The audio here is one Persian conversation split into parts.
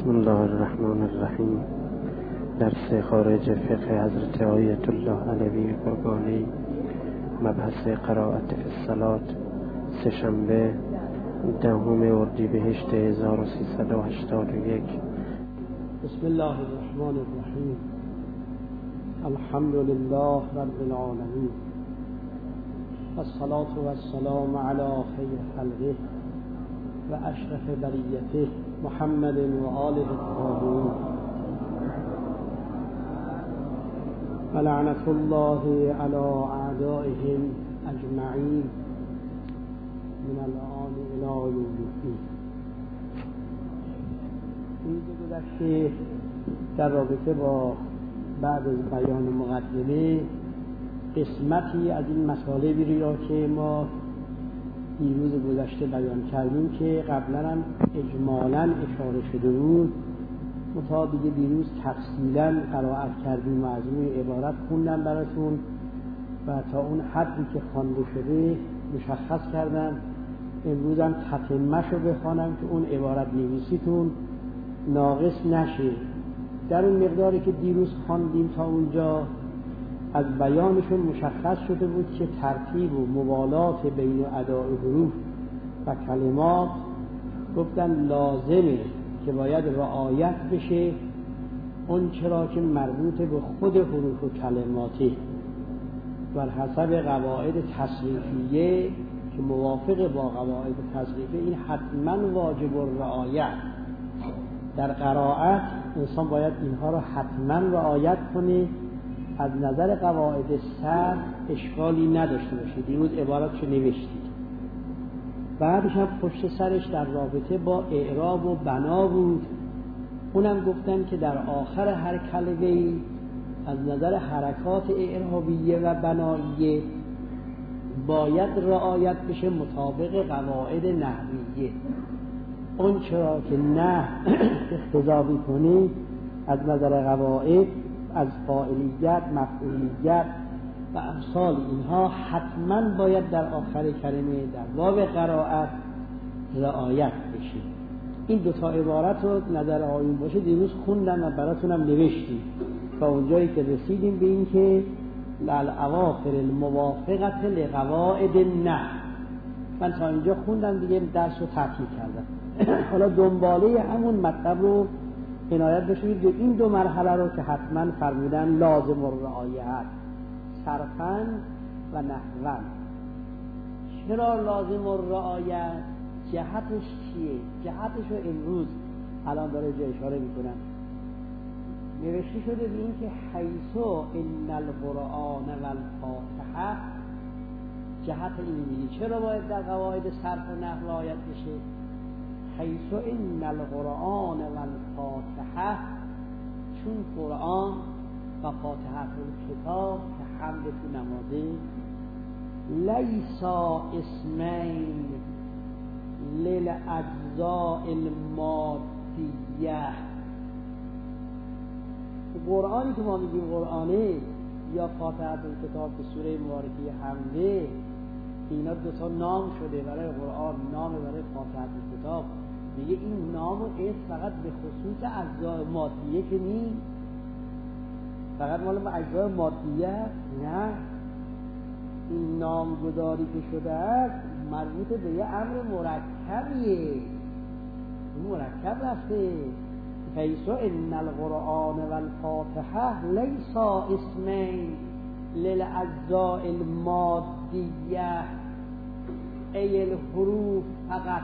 بسم الله الرحمن الرحیم. درس خارج فقه حضرت آیت الله علوی قربانی، مبحث قرائت فی الصلاة، سه‌شنبه 10 اردیبهشت 1381. بسم الله الرحمن الرحیم. الحمد لله رب العالمین، والصلاة والسلام علی خیر خلقه و اشرف بریته محمد و آله الطاهرین، و لعنة الله علی اعدائهم اجمعین من الآن الی یوم الدین. روز گذشته در رابطه با بعد از بیان مقدمه قسمتی از این مطالبی را که ما دیروز گذشته بیان کردیم که قبلا هم اجمالاً اشاره شده بود، مطابق دیروز تفصیلاً قرائت کردیم و از روی عبارت خوندم براتون و تا اون حدی که خوانده شده مشخص کردم. امروز هم تتمه‌ش رو بخوانم که اون عبارت نویسیتون ناقص نشه. در اون مقداری که دیروز خواندیم تا اونجا از بیانشون مشخص شده بود که ترتیب و موالات بین اداء حروف و کلمات گفتن لازمه که باید رعایت بشه اون چرا که مربوط به خود حروف و کلماته بر حسب قواعد تصریفیه که موافق با قواعد تصریفیه. این حتما واجب الرعایت در قرائت، انسان باید اینها رو حتما رعایت کنه. از نظر قواعد صرف اشکالی نداشته باشه. دیروز عبارتشو نوشتید. بعدش هم پشت سرش در رابطه با اعراب و بنا بود. اونم گفتن که در آخر هر کلمه از نظر حرکات اعرابیه و بناییه باید رعایت بشه مطابق قواعد نحویه. اون چرا که نه اقتضا می‌کنه از نظر قواعد از فاعلیت، مفعولیت و امثال اینها حتما باید در آخر کلمه در باب قرائت رعایت بشه. این دوتا عبارت رو نظر آیون باشه دیروز خوندم و براتونم نوشتیم تا اونجایی که رسیدیم به این که الاواخر الموافقت لقواعد النحو. من تا اینجا خوندم دیگه درس رو تعطیل کردم. حالا دنباله همون مطلب رو عنایت بشید به این دو مرحله رو که حتما فرمودن لازم الرعایت صرفاً و نحواً. چرا لازم الرعایت؟ جهتش چیه؟ جهتش رو امروز الان داره جا اشاره میکنم. نوشته شده به این که حیث ان القرآن و الفاتحه، جهت این میگه چرا باید در قواعد صرف و نحو رعایت بشه. حیث ان القرآن و الفاتحه، چون قرآن و فاتحه کتاب که حمد تو نمازه لیسا اسمین للاجزاء المادیه. قرآنی که ما میگیم قرآنه یا فاتحه کتاب که سوره مبارکه حمده، اینا دوتا نام شده برای قرآن، نام برای فاتحه کتاب. میگه این نام و اسم فقط به خصوص اجزای مادیه که نیست، فقط مال اجزای مادیه نه. این نامگذاری که شده است مربوط به یه امر مرکبیه. این مرکب رفته. حیث ان القرآن و الفاتحه لیسا اسمین للاجزاء المادیه ای الحروف فقط.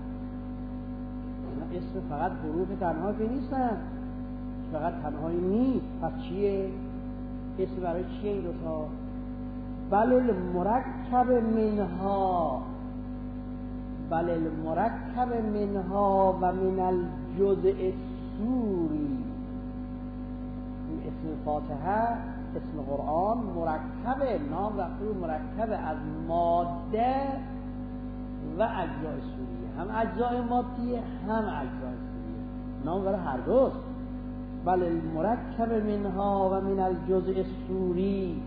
اسم فقط حروف تنها که نیستن، فقط تنهایی نیست. پس چیه؟ اسم برای چیه این دوتا؟ بل المرکب منها، بل المرکب منها و من الجزء السوری. این اسم فاتحه، اسم قرآن مرکبه، نام رفته مرکبه از ماده و اجزای سوریه، هم اجزای مادیه هم اجزای سوریه. نام برای هر دوست. بل المرکب منها و من الجزء السوری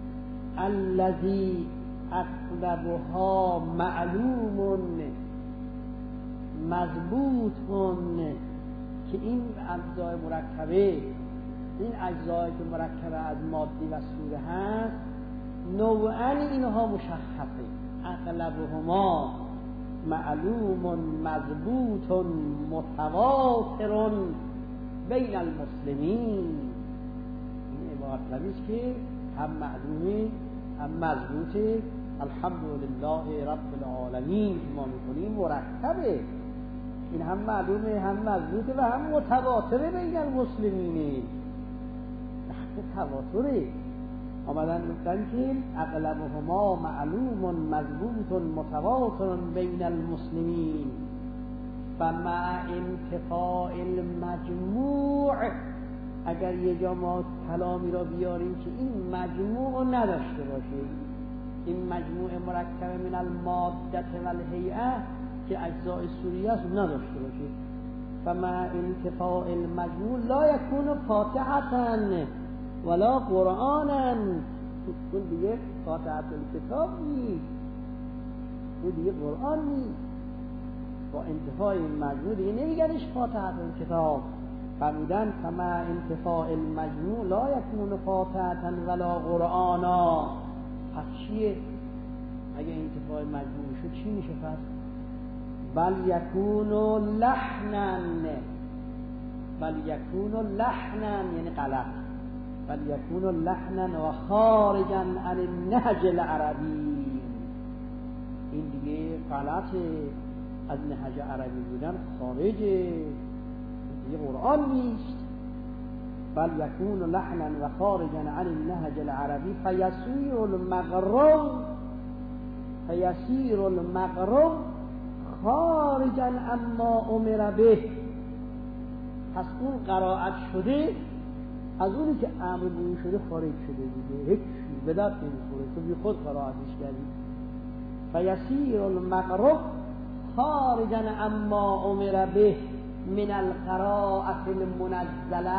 الذي اغلبها معلوم مضبوط که این اجزای مرکبه، این اجزایی که مرکبه از مادی و صوره هست، نوعاً اینها مشخصه. اغلبهما معلوم مضبوط متواتر بین المسلمین. این عبارت است که هم معلومه هم مضبوطه. الحمدلله رب العالمین ما میکنیم مرکبه، این هم معلومه هم مضبوطه و هم متواتره بین المسلمین. تواتره آمدن گفتن که اغلبهما معلوم مضبوط متواتر بین المسلمین و مع انتفاء المجموع. اگر یه جا ما کلامی را بیاریم که این مجموع نداشته باشه، این مجموع مرکب من الماده و الهیئه که اجزای صوریه است نداشته باشه، فمع انتفاء المجموع لا یکون فاتحة ولا قرآنا. اون دیگه فاتحة الکتاب نیست، اون دیگه قرآن نیست. با انتفاع این مجموع دیگه نمیگنش فاتحة الکتاب. فرمودن فمع انتفاع المجموع لا یکون فاتحة ولا قرآنا. پس چیه؟ اگه انتفاع مجموع شد چی میشه پس؟ بل یکون لحنا، بل یکون لحنا یعنی غلط، بل یکون لحنا و خارجا عن النهج العربی. این دیگه غلطه، از نهج عربی بودن خارجه، دیگه قرآن نیست. بل یکون لحنا و خارجا عن النهج العربی فیسیر المغرب، فیسیر المغرب خارجا اما امر به. پس اون قرائت شده از اونی که امر به شده خارج شده دیگه، هیچ به درد نمیخوره، تو بی خود قرائتش کردی. فیسیر المغرب خارجا اما امر به من القراءة المنزله.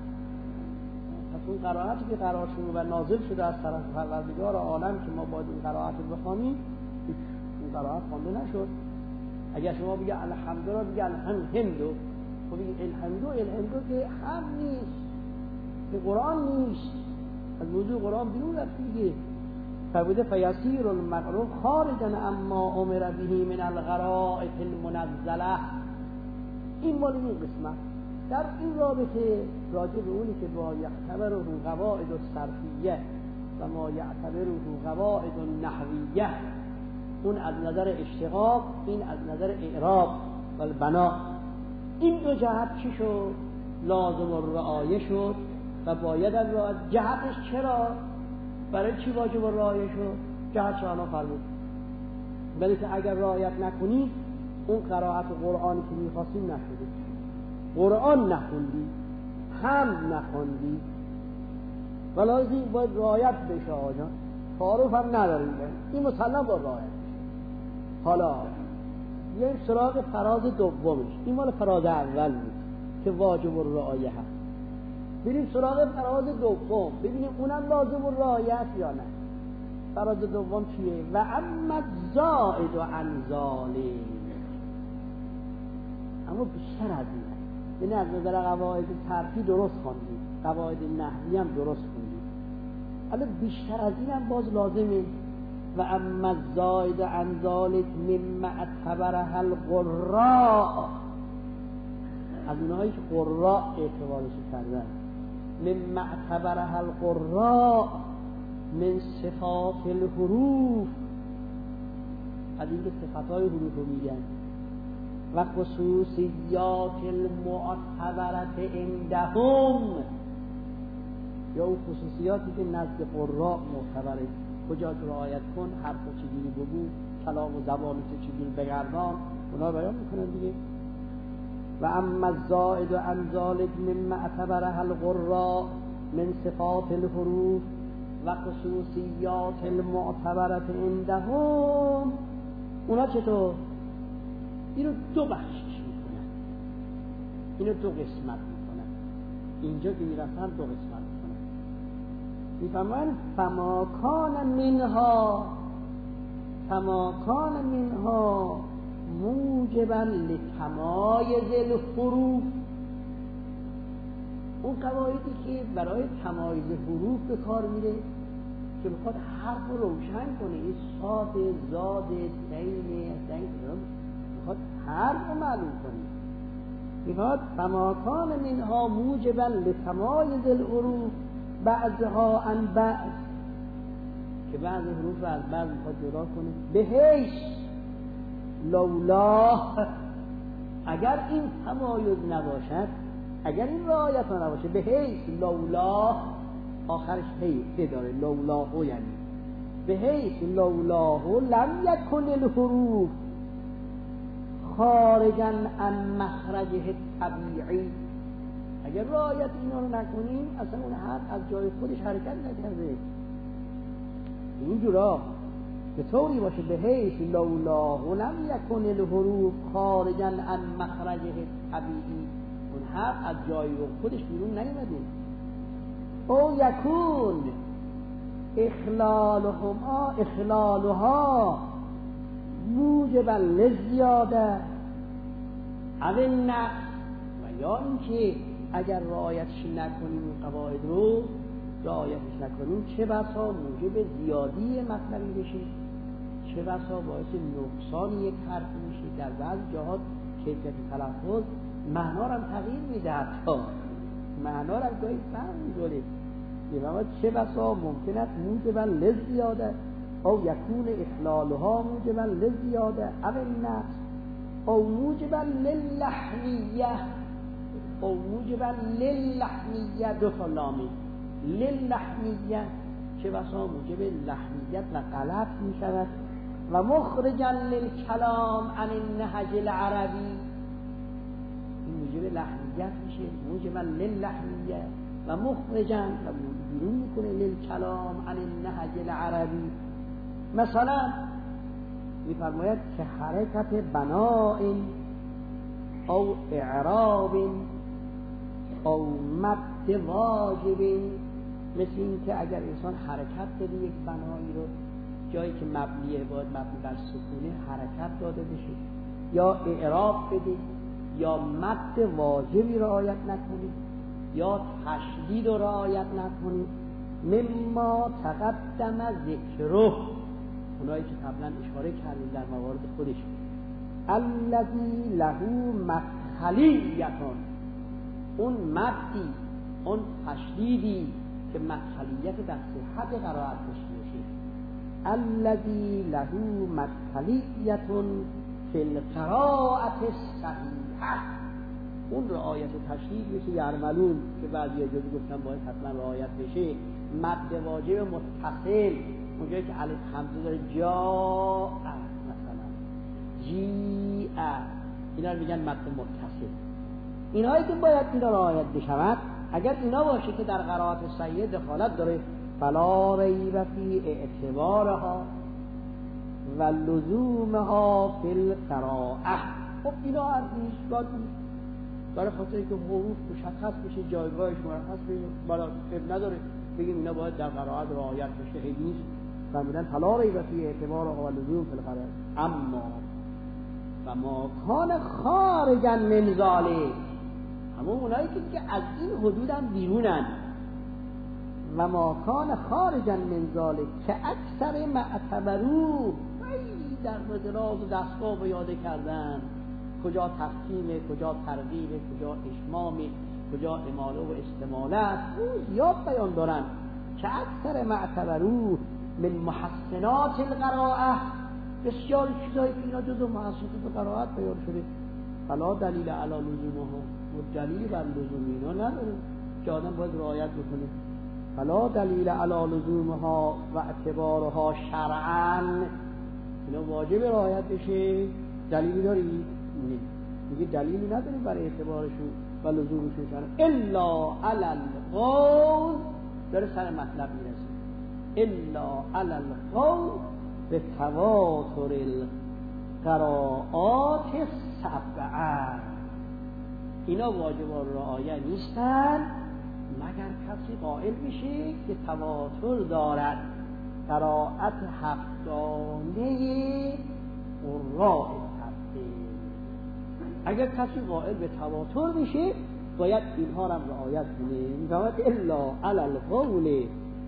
پس اون قرائتی که قرار شده و نازل شده از طرف پروردگار عالم که ما باید این قرائت رو بخوانیم، این قرائت خوانده نشد. اگر شما بگه الحمدلله بگه الحمدو، خب این الحمدو که هم نیست، که قرآن نیست، از موضوع قرآن بیرون رفت دیگه. فرموده فیسیر المغرب خارجا اما امر به من القرائط المنزله. این مال این قسمت. در این رابطه راجع به اونی که با یعتبره قواعد الصرفیه و ما یعتبره قواعد النحویه، اون از نظر اشتقاق، این از نظر اعراب و البنا، این دو جهت چی شد؟ لازم الرعایه شد و باید از جهتش چرا؟ برای چی واجب الرعایه شد؟ جهت شانا فرمود ولی که اگر رعایت نکنی اون قرائت قرآنی که میخواستی نشده، قرآن نخوندی، هم نخوندی، ولازم باید رعایت بشه. آجا تعارف هم نداریم، این مسلم با رعایت بشه. حالا یه سراغ فراز دومش، این مال فراز اول بود که واجب الرعایه هست. بریم سراغ فراز دوم ببینیم اونم لازم الرعایه یا نه. فراز دوم چیه؟ و اما زائد و انزالی، اما بیشتر از این، یعنی از نظر قواعد صرفی درست خوندی، قواعد نحوی هم درست خوندی، اما بیشتر از این هم باز لازمه. و اما زائد عن ذلك مما اعتبره القراء، از اونهایی که قراء اعتبارش کردن، مما اعتبره القراء من صفات الحروف، از این که صفتهای حروف رو میگن، و خصوصیات المعتبرت عندهم، یا اون خصوصیاتی که نزد قراء معتبره، کجا رعایت کن، حرف چجوری بگو، کلام و زبانت چجوری بگردان، اونا بیان میکنن دیگه. و اما الزائد عن ذلك مما اعتبره القراء من صفات الحروف و خصوصیات المعتبرت عندهم، اونا چطور؟ اینو دو بخشش میکنن، اینو دو قسمت میکنن. اینجا که میرسن دو قسمت میکنن. میفهمن فما کان منها موجبا لتمایز الحروف اون قواعدی که برای تمایز حروف به کار میره که بخواد حرف رو روشن کنه، این صاد، زاد، سین، بخواد حرف رو معلوم کنه، میخواد فما کان منها موجبا لتمایز الحروف بعضها عن بعض، که بعض حروف از بعض میخواد جدا کنه، بهش لولا، اگر این تمایز نباشد، اگر این رعایت ها نباشه، بهش لولا، آخرش هی داره، لولاه یعنی بهش لولاه لم یکن الحروف خارجا عن مخرجه طبیعی. اگر رعایت اینا رو نکنیم اصلا اون حرف از جای خودش حرکت نکرده. اینجورا به طوری باشه بهش لولاه لم یکن الحروف خارجا عن مخرجه طبیعی، اون حرف از جای خودش بیرون نیومده. او یکون اخلالها موجبا لزیاده او النقص، و یا اینکه اگر رعایتش نکنیم این قواعد رو رعایتش نکنیم چه بسا موجب زیادی مطلبی بشه، چه بسا باعث نقصان یک حرف میشه. در بعض جاها کیفیت تلفظ معنا رو تغییر میده، حتی معنا رو گاهی فرق می‌کنه. می‌فهمید چه بسا ممکن است موجبا لزیاده او یکون اخلالها موجبا لزیاده او النقص او موجبا للحنیه او موجبا للحنیه، دو تا لامی للحنیه، چه بسا موجب لحنیت و غلط می‌شود و مخرجا للکلام عن النهج العربی، این موجب لحنیت میشه، موجبا للحنیه و مخرجا و بیرون میکنه للکلام عن النهج العربی. مثلا میفرماید که حرکت بناء او اعراب او مد واجب، مثل این که اگر انسان حرکت بده یک بنایی رو جایی که مبنیه باید مبنی بر سکونه حرکت داده بشه، یا اعراب بده، یا مد واجبی رعایت نکنید، یا تشدید رو رعایت نکنید، مما تقدم ذکره، اونایی که قبلا اشاره کردیم در موارد خودش، الذی له مدخلیتون، اون مدی، اون تشدیدی که مدخلیت در صحت قرائت میشه، الذی له مدخلیتون فی القراءة الصحیحه، اون رعایت و تشدید میشه یرملون که بعضی اجازه گفتن باید حتما رعایت بشه، مد واجب متصل، اونجایی که الف همزه داره، جاء مثلا جیء، اینا رو میگن مد متصل. اینایی که باید اینا رعایت بشود، اگر اینا باشه که در قرائت صحیحه دخالت داره، فلا ریب فی اعتبارها و لزومها فی القراءه. خب اینا ارزش برای خاطر که حروف مشخص بشه، جایگاهش مشخص بشه، بالا اب نداره بگیم اینا باید در قرائت رعایت بشه، خیلی نیست. فرمودن فلا ریب فی اعتبارها و لزوم فی القراءه. اما و ما کان خارجا من ذلک، همون اونایی که دیگه از این حدود هم بیرونن، و ما کان خارجا من ذلک که اکثر معتبرو، در مدراز و دستگاه بیاده کردن کجا تفخیمه، کجا ترغیبه، کجا اشمامه، کجا اماله و استماله است، او زیاد بیان دارن که اکثر معتبرو من محسنات القراءه، بسیار چیزایی که اینا جزو محسنات قرائت بیان شده، فلا دلیل علی لزومها، و دلیل بر لزوم اینا نداره که آدم باید رعایت بکنه. فلا دلیل علی لزومها و اعتبارها شرعا، اینا واجب رعایت بشه. دلیلی داری؟ نه، میگه دلیلی نداری برای اعتبارشون و لزومشون شرعا، الا علی القول، داره سر مطلب میرسه، الا علی القول به تواتر القراءات السبعه، اینا واجب رعایت نیستن مگر کسی قائل بشه که تواتر دارد قرائت هفتانه قراء هفته. اگر کسی قائل به تواتر بشه باید اینها را رعایت کنه. میفرماید الا علی القول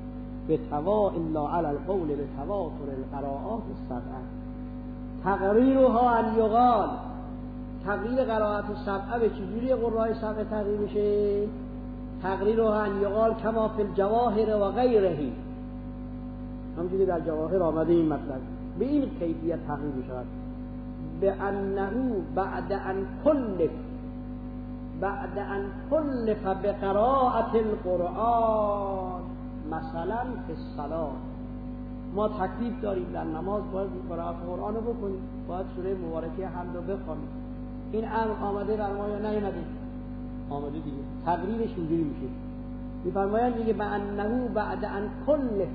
بتواتر القراءات السبعه. تقریرها ان یقال، تقریر قرائت السبعه به چجوری قراء سبعه تقریر میشه؟ تقریرها ان یقال کما فی الجواهر و غیره، همونجوری در جواهر آمده این مطلب به این کیفیت تقریر میشود. به انه بعد ان کلف بقراءت القرآن مثلا فی الصلاة. ما تکلیف داریم در نماز باید قرائت قرآن رو بکنیم، باید سوره مبارکه حمد رو بخونیم. این امر آمده در ما یا نیامده؟ آمده دیگه. تقریرش اینجوری میشه، میفرمایند دیگه به انه بعد ان کلف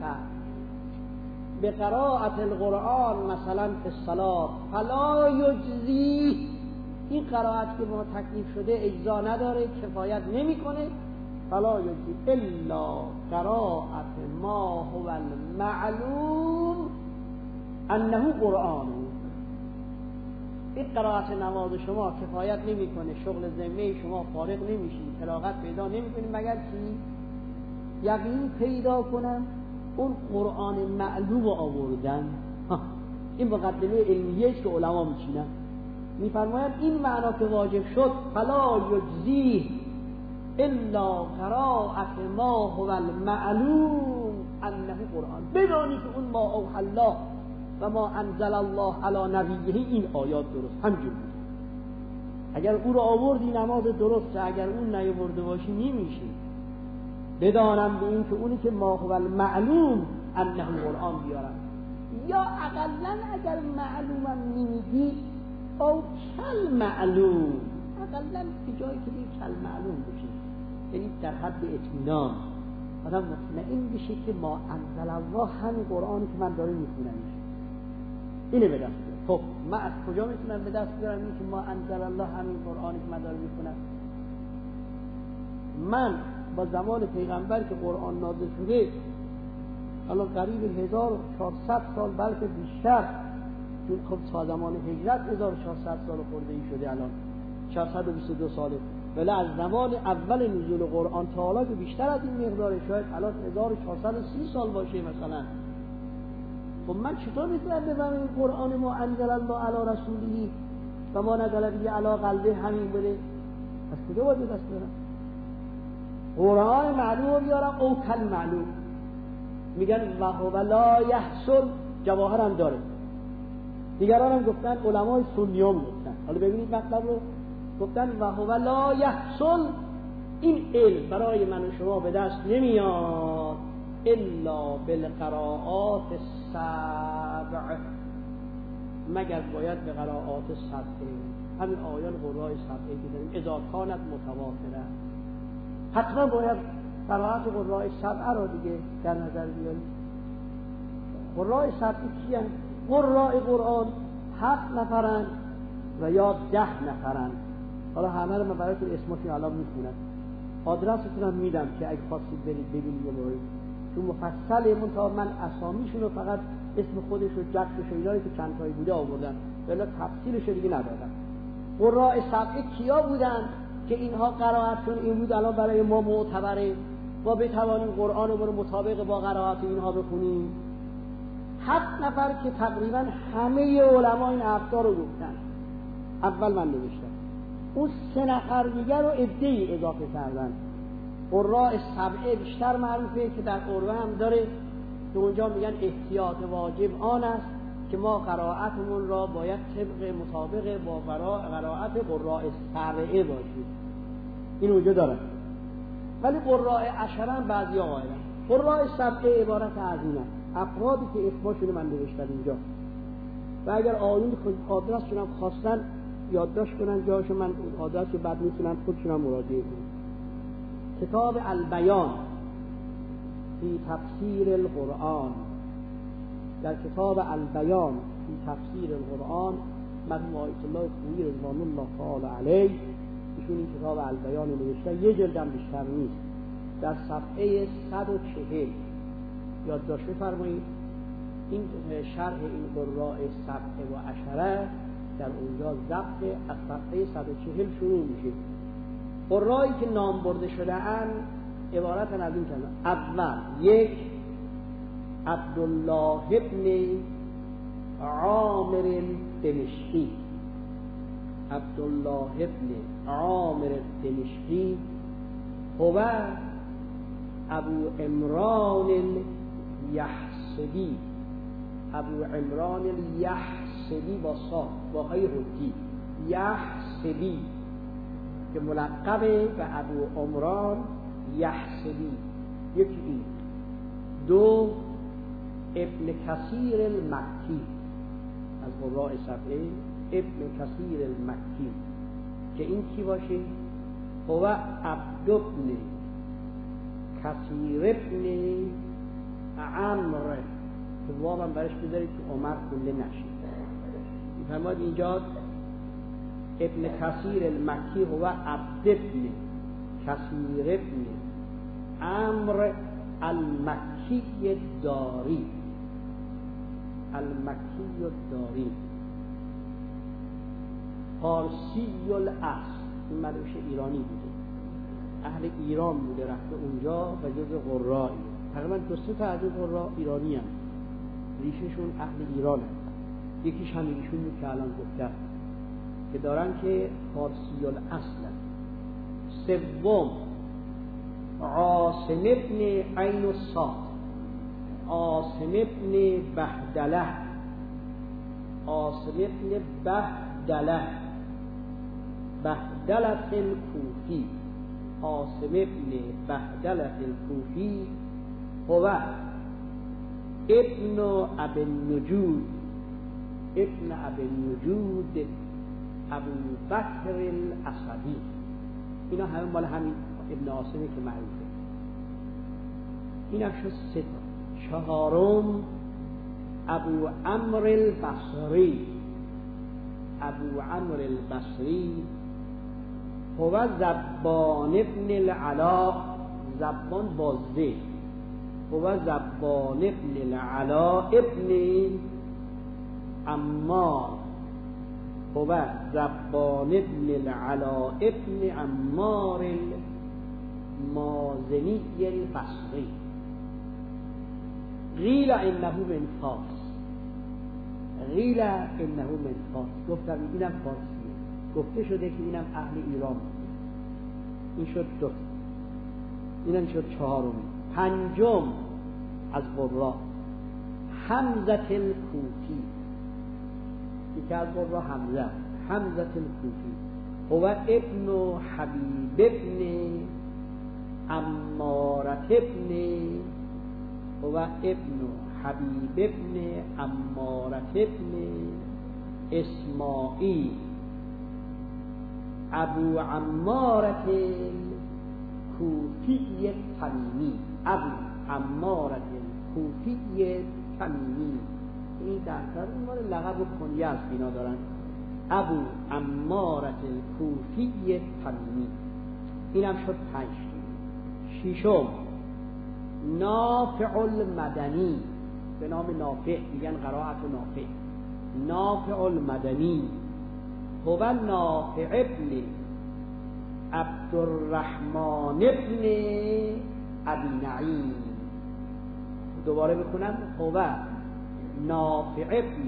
بقراءت القرآن مثلا فی الصلاة فلا یجزی. این قرائت که ما تکلیف شده اجزا نداره، کفایت نمیکنه. فلا یجزی الا قراءت ما هو المعلوم انه قرآن. این قرائت نماز شما کفایت نمیکنه، شغل ذمه شما فارغ نمیشین، فراغت پیدا نمیکنین مگر چی؟ یقین پیدا کنن اون قرآن معلوم آوردن. این مقدمه علمیه است که علما میچینن. میفرمایند این معنا که واجب شد فلا یجزی الا قراءت ما هو المعلوم انه قرآن، بدانی که اون ما اوحى الله و ما انزل الله علی نبیه این آیات درست همجور بود. اگر او رو آوردی نماز درسته، اگر اون نیاورده باشی نمیشه. بدانم به این که اونی که ما هو المعلوم انه قرآن بیارم، یا اقلا اگر معلومم نمیگی او کل معلوم، اقلا به جایی که دیگه کل معلوم بشه، یعنی در حد اطمینان آدم مطمئن بشه که ما انزل الله همین قرآنی که من دارم میخونمش اینه به دست بیارم. خب من از کجا میتونم به دست بیارم این که ما انزل الله همین قرآنی که من دارم میخونم؟ من با زمان پیغمبر که قرآن نازل شده الان قریب 1400 سال بلکه بیشتر، چون خب تا زمان هجرت 1400 سال خورده ای شده، الان 422 ساله، ولی از زمان اول نزول قرآن تا حالا که بیشتر از این مقداره، شاید الان 1430 سال باشه مثلا. خب من چطور میتونم بفهمم این قرآن ما انزل الله علی رسوله و ما نزل به علی قلبه همین بوده؟ از کجا باید دست بیارم؟ قرآن معلوم بیارم او کل معلوم؟ میگن و هو لا یحصل، جواهر هم داره. دیگران هم گفتن، علمای سنیام گفتن، حالا ببینید مطلب رو، گفتن و هو لا یحصل، این علم برای من و شما به دست نمیاد الا بالقراءات السبع، مگر باید به قراءات سبعه، همین آیان قراء سبعه که داریم اذا کانت متواتره، حتما باید قراءات قراء سبعه را دیگه در نظر بیاریم. قراء سبعه کیان؟ قراء قرآن 7 نفرن و یا 10 نفرن. حالا همه رو من براتون اسمشون الان میخونم، آدرستون هم میدم که اگه خواستید برید ببینید. چون مفصله منتها من اسامیشون رو فقط اسم خودش و جدش و اینایی که چند تایی بوده آوردن، ولی تفصیلش دیگه ندادن. قراء سبعه کیا بودن که اینها قرائتشون این بود الان برای ما معتبره، ما بتوانیم قرآن رو مطابق با قرائت اینها بخونیم؟ 7 نفر که تقریبا همه علما این افکار رو گفتن. اول من نوشتم، اون 3 نفر دیگر رو عده‌ای اضافه کردن. قراء سبعه بیشتر معروفه که در قرآن هم داره که اونجا میگن احتیاط واجب آن است که ما قرائتمون را باید طبق مطابق با قرائت قراء سبعه باشید. این اونجا داره. ولی قراء عشره هم بعضی ها قائلن. قراء سبعه عبارت از اینه، افرادی که اسمشون من نوشتم اینجا، و اگر آیون آدرسشون هم خواستن یادداشت کنن جاشو، من آدرس رو بعد میتونن خودشون هم مراجعه کنن. کتاب البیان فی تفسیر القرآن، در کتاب البیان فی تفسیر القرآن مرحوم آیت الله خویی رضوان الله تعالی علیه ایشون این کتاب البیان رو نوشتن، یه جلدم بیشتر نیست، در صفحه 140 یادداشت بفرمایید. این شرح این قراء سبعه و عشره در اونجا ضبط از صفحه 140 شروع میشه قرایی که نام برده شده اند عبارتن از این کلمه. اول یک عبدالله ابن عامر دمشقی، عبدالله ابن عامر دمشقی هو ابو عمران الیحصبی، ابو عمران الیحصبی با صاد با های حدی، یحصبی که ملقبه به ابو عمران یحصبی. یکی این. دو ابن کثیر المکی، از قراء صفحه ابن کثیر المکی که این کی باشه؟ هو عبد ابن کثیر ابن عمرو، که واقعا برش بذارید که عمر کله نشه. میفرماد اینجا ابن کثیر المکی هو عبد ابن کثیر ابن عمرو المکی الداری، المکی الداری، فارسی الاصل. این مدرش ایرانی بوده، اهل ایران بوده، رفته اونجا و جز قرایی. تقریبا 2-3 تا از این قرا ایرانی هم، ریششون اهل ایران هم. یکیش همیشون که الان گفتم که دارن که فارسی الاصل. سوم عاصم ابن عین الصاد، عاصم ابن بهدله، عاصم ابن بهدله، بهدله الکوفی، عاصم ابن بهدله الکوفی هو ابن ابی النجود، ابن ابی النجود ابو بکر الاسدی. اینا همه مال همین ابن عاصمی که معروفه. اینا شد 3 تا. 4م ابو عمرو البصری، ابو عمرو البصری هو زبان ابن العلا، زبان بازده، هو زبان ابن العلا ابن عمار، هو زبان ابن العلا ابن عمار المازنی البصری. قیل انه من فارس، قیل انه من فارس، گفتم اینم فارسیه، گفته شده که اینم اهل ایران. این شد 2، اینم شد 4م. 5م از قرا حمزه الکوفی، یکی از قرا حمزه، حمزه الکوفی هو ابن حبیب ابن عمارة ابن، هو ابن حبیب ابن عمارة ابن اسماعیل ابو عمارة الکوفی التمیمی، ابو عمارة الکوفی التمیمی. این درکار مال لقب و کنیه از اینا دارن، ابو عمارة الکوفی التمیمی. اینم شد 5. 6م نافع المدنی، به نام نافع، میگن قرائت نافع، نافع المدنی هو نافع ابن عبدالرحمن ابن ابی نعیم. دوباره بکنم، هو نافع ابن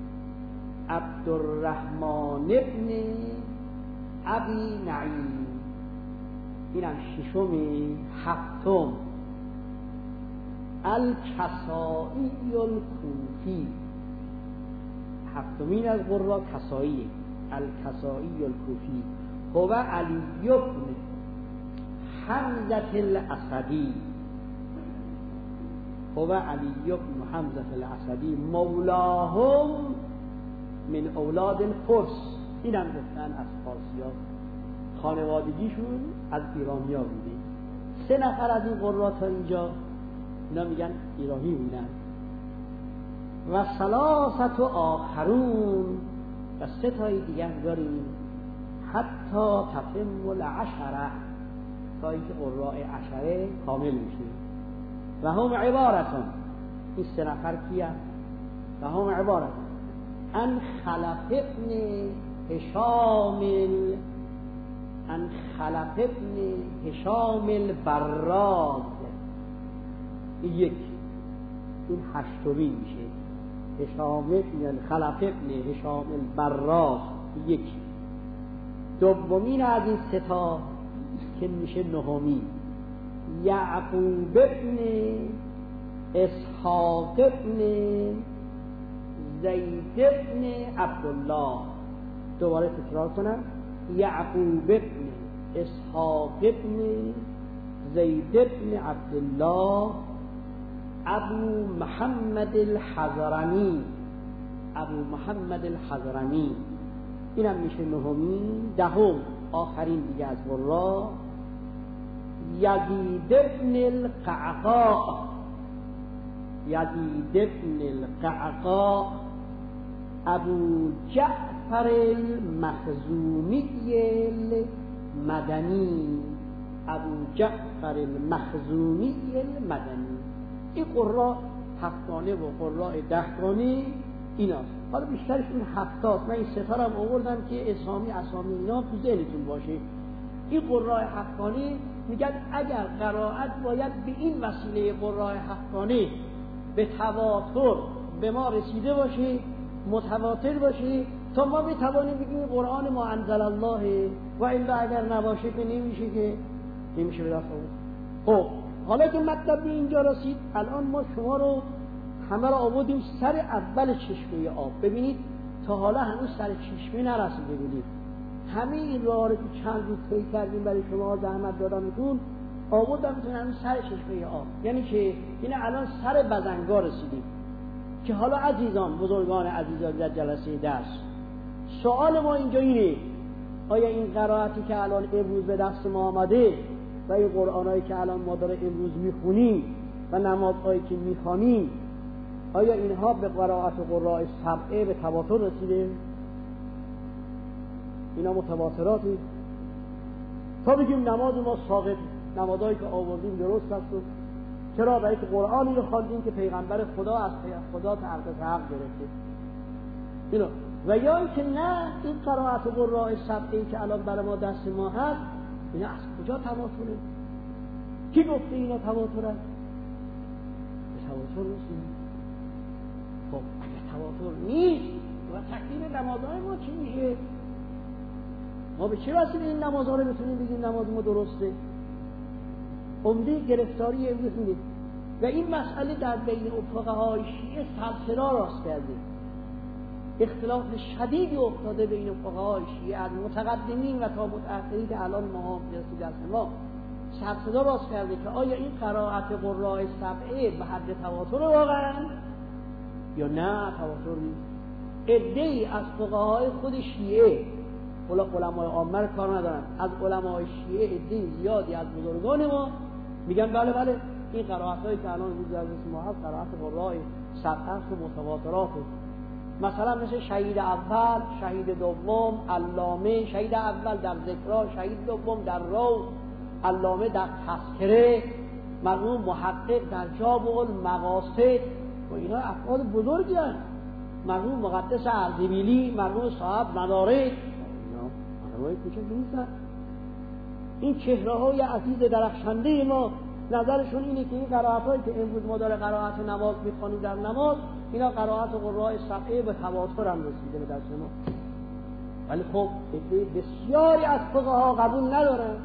عبدالرحمن ابن ابی نعیم. اینم 6م. 7م الکسائی الکوفی، 7مین از قرا کسایی، الکسائی الکوفی هو علی ابن حمزة الاسدی، هو علی ابن حمزة الاسدی مولاهم من اولاد الفرس. اینم گفتن از فارسی‌ها، خانوادگیشون از ایرانی‌ها بوده. 3 نفر از این قرا تا اینجا اینا میگن ایرانی بودن. و 3 آخرون، و 3 تای دیگر داریم حتی تتم العشره، تا اینکه قراء 10 کامل میشه. و هم عبارتون، این 3 نفر کیه؟ و هم عبارتون ان خلف ابن هشام، ان خلف ابن هشام البراز، یک این هشتمی میشه. یعنی خلف ابن هشام البراز یک. دومین از این سه تا که میشه نهمی، یعقوب ابن اسحاق ابن زید ابن عبدالله. دوباره تکرار کنم، یعقوب ابن اسحاق ابن زید ابن عبدالله ابو محمد الحضرمی. اینم میشه نهمی. دهم آخرین دیگه از قرا، یزید ابن القعقاع ابو جعفر المخزومی المدنی. این قرا هفتگانه و قراء دهگانه ایناست. حالا بیشترش این هفتاست. من این ستارم آوردم که اسامی اینا تو ذهنتون باشه. این قراء هفتگانه میگن اگر قرائت باید به این وسیله قراء هفتگانه به تواتر به ما رسیده باشه، متواتر باشه، تا ما بتوانیم بگیم قرآن ما انزل الله، و الا اگر نباشه که نمیشه به دست آورد. خب حالا که مطلب به اینجا رسید، الان ما شما رو همه رو آوردیم سر اول چشمه آب. ببینید تا حالا هنوز سر چشمه نرسیده بودیم. همه این راه رو که چند روز طی کردیم برای شما زحمت دادمتون، آوردم تو هنوز سر چشمه آب. یعنی که این الان سر بزنگا رسیدیم. که حالا عزیزان، بزرگان عزیزان در جلسه درس، سوال ما اینجا اینه: آیا این قرائتی که الان امروز به دست ما آمده و این قرآنایی که الان ما داره امروز میخونیم و نمازهایی که میخوانیم، آیا اینها به قرائت قراء سبعه به تواتر رسیده؟ اینا متواتراتی؟ تا بگیم نماز ما ساقط، نمازهایی که آوردیم درست است. چرا؟ برای که قرآنی رو خواندیم که پیغمبر خدا از خدا تقدس حق گرفته. اینو و یا اینکه نه، این قرائت قراء سبعی که الان برای ما دست ما هست، اینا از کجا تواتره؟ کی گفته اینا تواتره؟ به تواتر رسیده. خب اگه تواتر نیست و تکلیف نمازهای ما چی میشه؟ ما به چه وسیله این نمازها رو بتونیم بگیم نماز ما درسته؟ عمده گرفتاری امروز اینه. و این مسئله در بین فقهای شیعه سلسله راست کرده. اختلاف شدیدی افتاده بین فقهای شیعه از متقدمین و تا متأخرین که الان ما رسید دست ما. سلسله راست کرده که آیا این قرائت قراء سبعه به حد تواتر واقعا یا نه تواتر نیست. عده‌ای از فقهای خود شیعه، علمای عامه رو کار ندارن، از علمای شیعه عده‌ای زیادی از بزرگان ما میگن بله این قرائت‌هایی که الان روز از ما هست قرائت قراء سبعه و متواترات. مثلا مثل شهید اول، شهید دوم، علامه، شهید اول در ذکرا، شهید دوم در رو، علامه در تذکره، مرحوم محقق در جامع المقاصد و اینا افراد بزرگی هستند. مرحوم مقدس اردبیلی، مرحوم صاحب مدارک، اینا آدمای کوچک نیستن. این چهره‌های عزیز درخشنده ما نظرشون اینه که این قرائت‌هایی که امروز ما داره قرائت نماز می‌خوانیم در نماز، اینا قرائت قراء سبعه به تواتر هم رسیده به دست ما. ولی خب عده بسیاری از فقها قبول ندارن.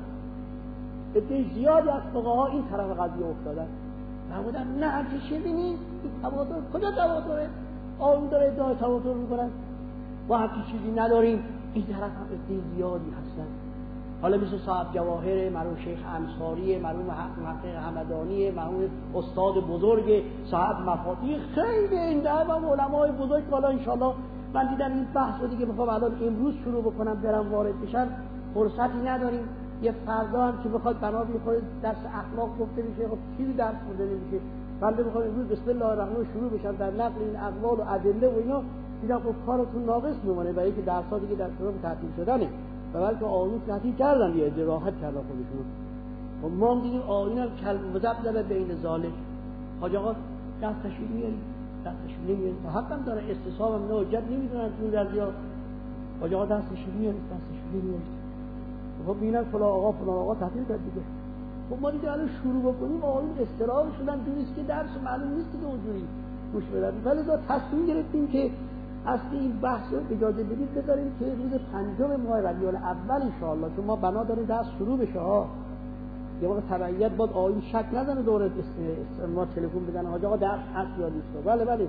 عده زیادی از فقها این طرف قضیه افتادن. فرمودن نه همچین چیزی نیست، این تواتر کجا تواتره؟ آن داره ادعای تواتر میکنن و همچین چیزی نداریم. این طرف هم عده زیادی هستن. حالا مثل صاحب جواهر، مرحوم شیخ انصاری، مرحوم محقق همدانی، مرحوم استاد بزرگ صاحب مفاتیح، خیلی این در و علمای بزرگ. حالا انشالله من دیدم این بحث رو دیگه بخوام الان امروز شروع بکنم برم وارد بشن فرصتی نداریم. یه فردا هم که بخواد بنا میخوره درس اخلاق گفته میشه، خب چیزی درس خونده نمیشه. بنده بخوام امروز بسم الله الرحمن شروع بشم در نقل این اقوال و ادله و اینا، دیدم خب کارتون ناقص میمونه، برای که درس‌ها دیگه در شروع تعطیل شدنه. و بلکه آیین تعطیل کردن، یه عده راحت کردن خودشون. و ما هم دیدیم آیین هم کلم و ضبط داره بین ظالم. حاج آقا دستشون میاریم، دستشون نمیاریم. تا حقم داره استصحاب هم نه حجت نمیدونن تو درجا. حاج آقا دستشون میاریم، دستشون نمیاریم. خب ببینن فلان آقا تعطیل کرد دیگه. خب ما دیگه الان شروع بکنیم آقایون استراحت شدن دونست که درس معلوم نیست که اونجوری گوش بدن. ولی ما تصمیم گرفتیم که اصل این بحث رو اجازه بدید بذاریم که روز 5 ماه ربیع الاول ان شاء الله، چون ما بنا داریم درس شروع بشه ها. یه موقع تبعیت بود آقایون شک نزنه دوره ما تلفن بزنن حاج آقا درس هست یا نیست. بله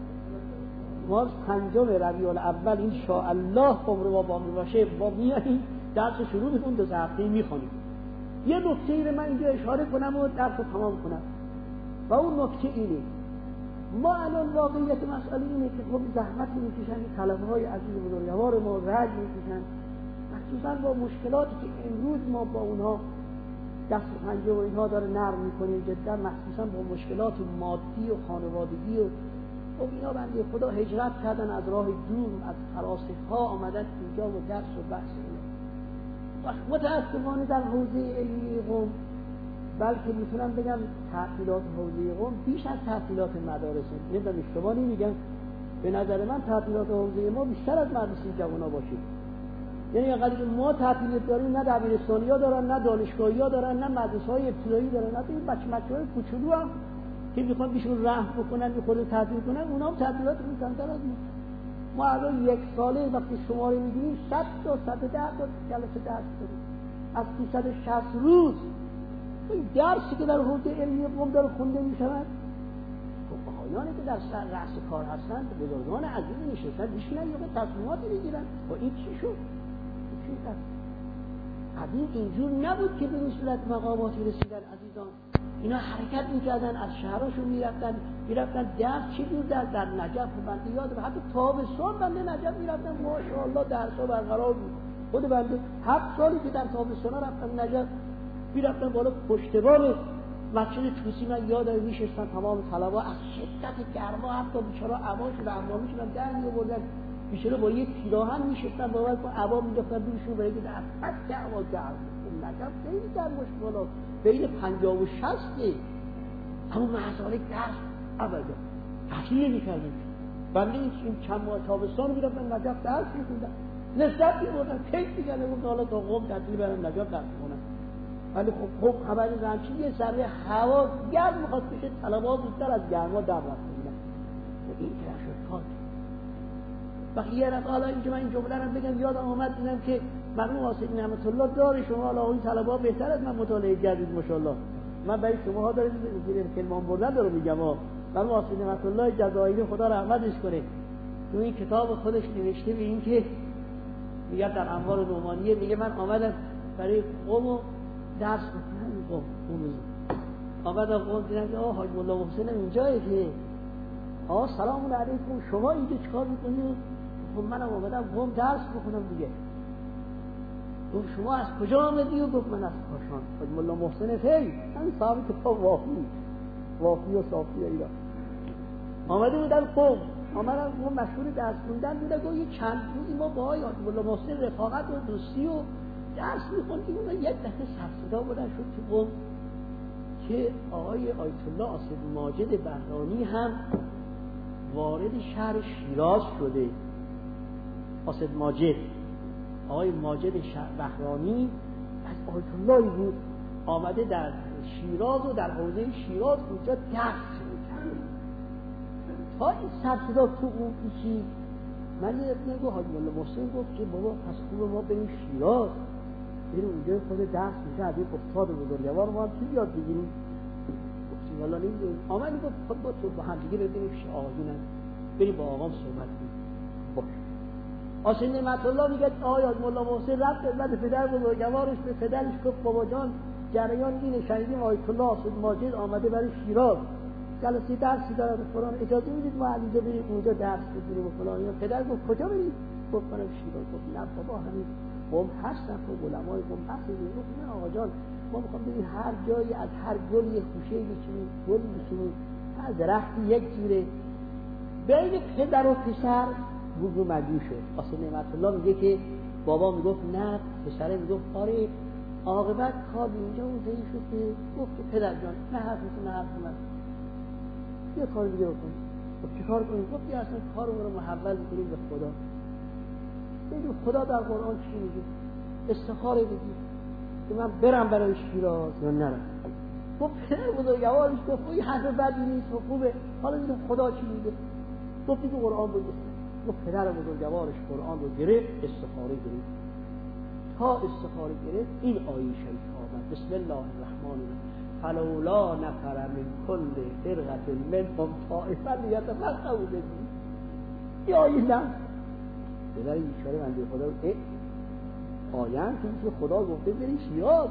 ما 5 ربیع الاول ان شاء الله عمر ما باقی باشه با میاییم درس شروع می‌کنیم، 2 هفته می‌خونیم. یه نکته رو من اینجا اشاره کنم و درس رو تمام کنم و اون نکته اینه: ما الان واقعیت مسئله اینه که خب زحمت می‌کشن طلبه‌های عزیز بزرگوار ما رنج می‌کشن، مخصوصا با مشکلاتی که امروز ما با اونها دست و پنجه و اینها داره نرم می‌کنیم، جدا مخصوصا با مشکلات مادی و خانوادگی و خب اینا بنده خدا هجرت کردن از راه دور، از فراسخ‌ها آمدن اینجا و درس و بحث اینا. متأسفانه در حوزه علمی قم، بلکه میتونم بگم تعطیلات حوزه قم بیش از تعطیلات مدارسه. نمیدونم شما نمیگم، به نظر من تعطیلات حوزه ما بیشتر از مدرسه جوانا باشه. یعنی انقدر که ما تعطیلات داریم، نه دبیرستانی‌ها دارن، نه دانشگاهی‌ها دارن، نه مدرسه‌های ابتدایی دارن، نه این بچه‌های کوچولو هم که میخوان بیشون رحم بکنن میخواد تعطیل کنن، اونا هم تعطیلات میکنن. ما الان 1 ساله وقتی شماره میگیریم 100 تا 110 تا جلسه درس داریم از 360 روز. این درسی که در حوزه علمی قم داره خونده میشود، خب آقایانی که در رأس کار هستند، بزرگان عزیز نشستن میشینن یا تصمیماتی میگیرن. و این چی شد؟ چی شد؟ قدیم اینجور نبود که به این صورت مقاماتی رسیدن عزیزان. اینا حرکت میکردن، از شهراشون میرفتن درس چی بود در نجف. بنده یادم حتی تابستان بنده نجف میرفتن، ماشاءالله درسا برقرار بود. خود بنده 7 سالی که در تابستان رفتم نجف، میرفتن بالا پشتبان مسجد توسی، من یادم میشستن تمام طلبا از شدت گرما حتی بیچارا عباشون عمامیشون هم در میآوردن، بیچاره با یک پیراهن میشستن باور کن عبا مینداختن روشون برای که در پس گرما گرم. نجف خیلی گرماش بالا بین 50 و 60 همون مسائل درس ابدا تحصیل نمی‌کردیم. بنده این چند ماه تابستان میرفتن نجف درس می‌خوندن، لذت می‌بردن، کیف می‌کردن. گفتن حالا تا قم تعطیل برن نجف درس بخونن. ولی خب خبر رمچی یه ذره هوا گرم می‌خواد بشه، طلبه‌ها زودتر از گرما در رفته بودن. این که شد کار. وقتی یه رفت حالا اینکه من این جمله رو بگم یادم اومد دیدم که مرحوم آصف نعمت الله داره شما حالا این طلبه‌ها بهتر از من مطالعه کردید ماشاءالله. من برای شماها دارم زیر کلمان بردن دارم میگم ها. مرحوم آصف نعمت الله جزایری خدا رحمتش کنه، تو این کتاب خودش نوشته به این که میگه در انوار نعمانیه، میگه من آمدم برای قم درس بخونم. اون روز آمدم قم دیدم که حاج مولا محسن اینجایه که سلام علیکم شما اینجا چیکار می‌کنید؟ خب منم آمدم قم درس بخونم دیگه. گفت شما از کجا آمدی؟ و گفت من از کاشان. حاج مولا محسن فیل همین صاحب کتاب وافی و صافی ایران آمده بودن قم. آمدن قم مشهور درس خوندن بوده. گفت یه چند روزی ما با حاج مولا محسن رفاقت و دوستی و درس می‌خوندیم. اون یک دفعه سرصدا بودن شد تو قم که آقای آیت الله آصف ماجد بهرانی هم وارد شهر شیراز شده. آصف ماجد، آقای ماجد بهرانی از آیت الله بود، آمده در شیراز و در حوزه شیراز اونجا درس می‌کرد. تا این سرصدا تو اون پیشید، من یه دفعه گفت حاج مولا محسن گفت که بابا پس خوبه ما بریم شیراز، بریم اونجا خود درس میشه، از این استاد بزرگوار ما هم چی یاد بگیریم. گفتیم والا نمیدونیم. آمدی گفت خب با تو با هم دیگه بریم پیش آقایونم، بریم با آقام صحبت کنیم. باش. آصف نعمت الله میگه آقای حاج مولا محسن رفت خدمت پدر بزرگوارش، به پدرش گفت بابا جان جریان اینه، شنیدیم آیت الله آصف ماجد آمده برای شیراز، جلسه درسی داره فلان، اجازه میدید ما علیزه بریم اونجا درس بگیریم و فلان. پدر گفت کجا بریم؟ گفت بریم شیراز. گفت نه بابا همین قم هستن و علمای قم هستن. گفت نه آقا جان ما میخوام بریم هر جایی از هر گل یه خوشه بچینیم، گل بچینیم، هر درختی یک جوره. بین پدر و پسر گفتگو مجبور شد. آصف نعمت الله میگه که بابا میگفت نه، پسره میگفت آره. عاقبت کار اینجا اون زیر شد که گفت پدر جان نه حرف میتونه حرف من یه کار دیگه بکن. گفت چه کار کنیم؟ گفت اصلا کارمون رو محول کنیم به خدا. ببین خدا در قرآن چی میگه؟ استخاره بگیر که من برم برای شیراز یا نرم. گفت پدر بزرگوارش گفت این حرف بدی نیست و خوبه، حالا دیدم خدا چی میگه. گفت دیگه قرآن رو بخون. گفت پدر بزرگوارش قرآن رو گرفت، استخاره گرفت. تا استخاره گرفت این آیه شریف آمد: بسم الله الرحمن الرحیم فلولا نفر من کل فرقة منهم طائفة لیتفقهوا فی الدین. این آیه نه پدر این بیچاره بنده خدا آیه هم که خدا گفته برید شیراز.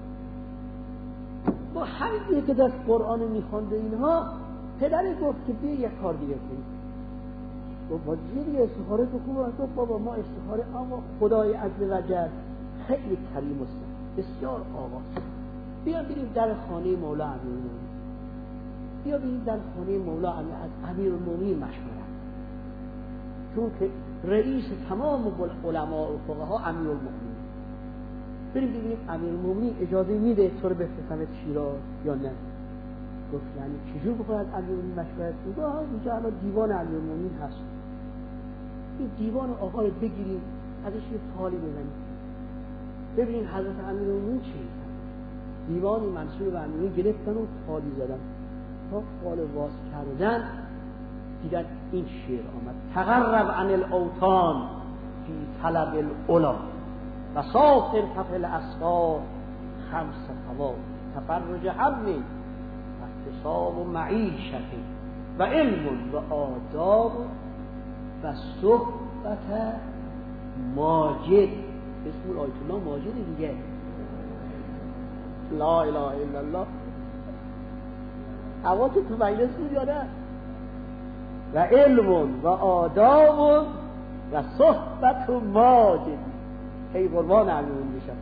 با همین که دست قرآن میخونده اینها، پدر گفت که بیا یک کار دیگه کنید. گفت با دیگه استخاره تو خوبه. گفت بابا ما استخاره اما خدای عزوجل خیلی کریم است، بسیار آقاست. بیا بریم در خانه مولا امیرالمومنین، بیا بریم در خانه مولا از امیرالمومنین مشورت، چون که رئیس تمام علما و فقها امیرالمومنین. بریم ببینیم امیرالمومنین اجازه میده تو رو بفرستمت شیراز یا نه. گفت یعنی چجور بخواد از امیرالمومنین مشورت کنید؟ اینجا الان دیوان امیرالمومنین هست، این دیوان آقا رو بگیریم ازش یه فالی بزنیم ببینیم حضرت امیرالمومنین چی میگن. دیوانی منصور به امیرالمومنین گرفتن و فالی زدن. تا فال واس کردن دیدن این شعر آمد: تقرب عن الاوطان فی طلب العلا و سافر کف الاسفار خمس ثواب تفرج هم اقتصاب و معیشت و علم و آداب و صحبت ماجد. اسم آیت الله ماجد دیگه، لا اله الا الله. اول که تو مجلس بود یا نه؟ و علم و آداب و صحبت ماجد. ای قربان امیرون میشم.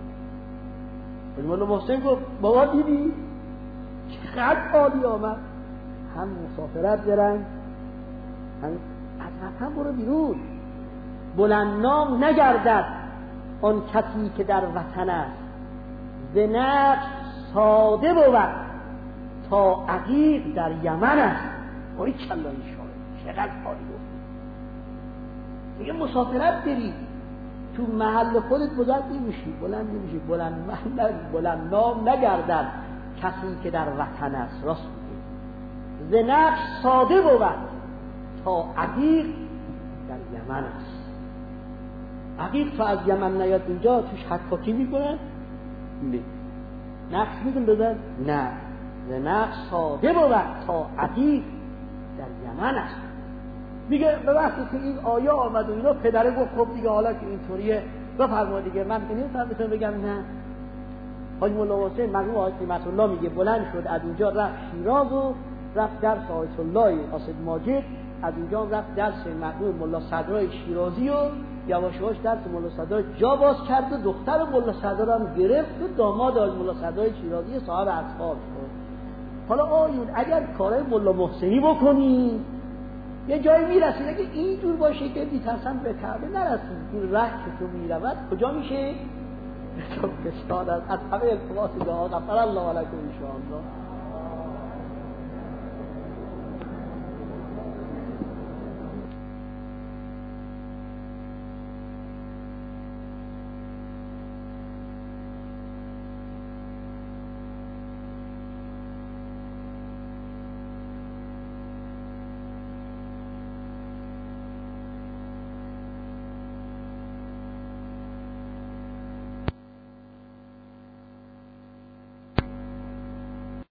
مولا محسن گفت بابا دیدی چقدر عالی آمد، هم مسافرت برن هم از وطن برو بیرون. بلند نام نگردد آن کسی که در وطن است، ز نقش ساده بود تا عقیق در یمن است. باری کلا این شاعر چقدر عالی گفت. دیگه مسافرت بری تو محل خودت بزرگ نمیشی، بلند نمیشی. بلند نام نگردد کسی که در وطن است. راست میگه. ز نقش ساده بود تا عقیق در یمن است. عقیق تا از یمن نیاد اینجا توش حکاکی میکنن؟ نه. نقش میگن بزن؟ نه. ز نقش ساده بود تا عقیق در یمن است. میگه به وقتی که این آیه آمد و اینا، پدره گفت خب دیگه حالا که اینطوریه بفرما دیگه، من نمیتونم بهتون بگم نه. حاج مولا حسین مرحوم آقای نعمت الله میگه بلند شد از اینجا رفت شیراز و رفت درس آیت الله قاصد ماجد، از اینجا رفت درس مرحوم مولا صدرای شیرازی و یواش یواش درس مولا صدرای جا باز کرد و دختر مولا صدر هم گرفت و داماد آقای مولا صدرای شیرازی صاحب اصحاب شد. حالا آیون اگر کارهای مولا محسنی بکنی یه جایی میرسید، اگه اینجور باشه که میترسن به کعبه نرسید، این ره که تو میرود کجا میشه؟ تو کشتاد از همه التماس دعا غفر الله علیکم ان شاء الله.